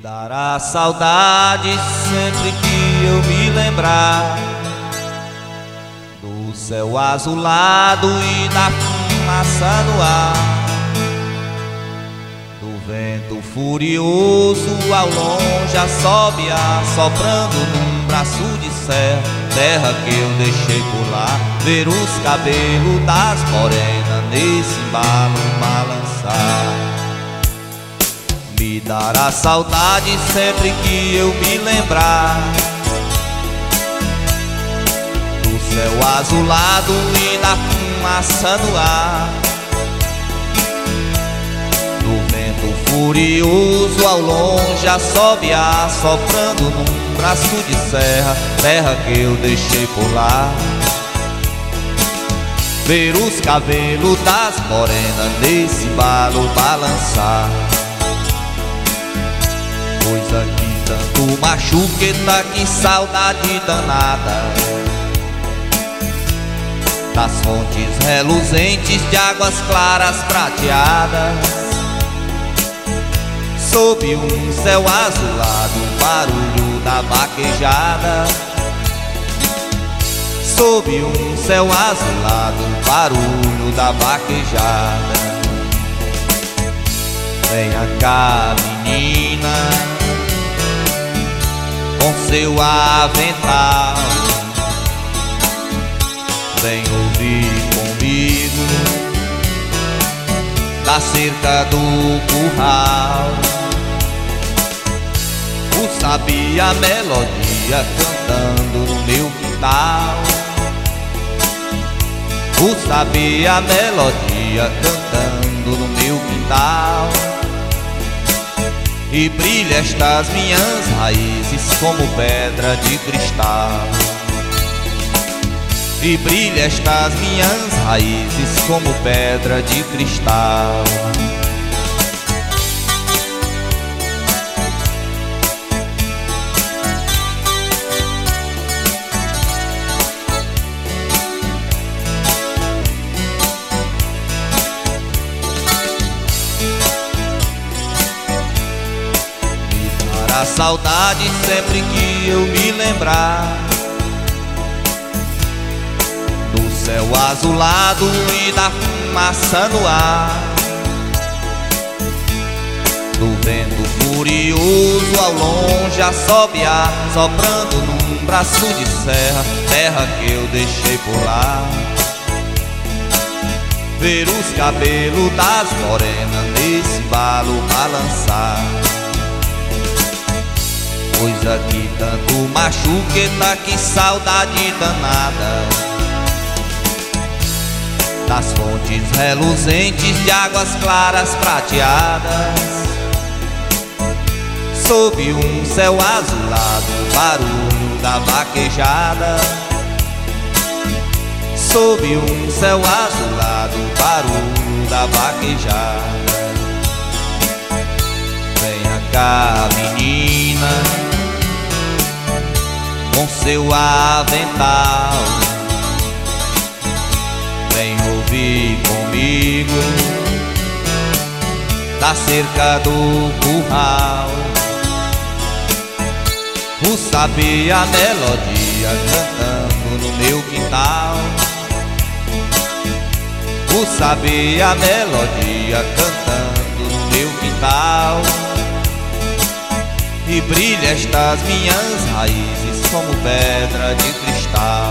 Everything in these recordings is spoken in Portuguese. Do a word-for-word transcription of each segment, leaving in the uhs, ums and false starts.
Dará saudade sempre que eu me lembrar do céu azulado e da fumaça no ar, do vento furioso ao longe assobia, soprando num braço de serra, terra que eu deixei por lá, ver os cabelos das morenas nesse embalo balançar. Me dará saudade sempre que eu me lembrar do céu azulado e da fumaça no ar, do vento furioso ao longe assobiar, soprando num braço de serra, terra que eu deixei por lá, ver os cabelos das morenas nesse embalo balançar. Coisa que tanto machuqueta, que saudade danada das fontes reluzentes de águas claras prateadas, sob um céu azulado, o barulho da vaquejada, sob um céu azulado, o barulho da vaquejada. Venha cá, menina, com seu avental, vem ouvir comigo da cerca do curral. O sabia a melodia cantando no meu quintal, o sabia a melodia cantando no meu quintal. E brilha estas minhas raízes como pedra de cristal, e brilha estas minhas raízes como pedra de cristal. A saudade sempre que eu me lembrar do céu azulado e da fumaça no ar, do vento furioso ao longe assobiar, soprando num braço de serra, terra que eu deixei por lá, ver os cabelos das morenas nesse embalo balançar. Coisa que tanto machuqueta, que saudade danada das fontes reluzentes de águas claras prateadas, sob um céu azulado, o barulho da vaquejada, sob um céu azulado, o barulho da vaquejada. Venha cá, menina, com seu avental, vem ouvir comigo da cerca do curral. O saber a melodia cantando no meu quintal, o saber a melodia cantando no meu quintal. E brilha estas minhas raízes como pedra de cristal,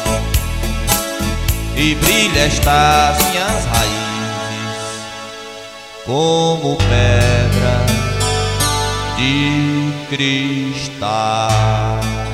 e brilha estas minhas raízes como pedra de cristal.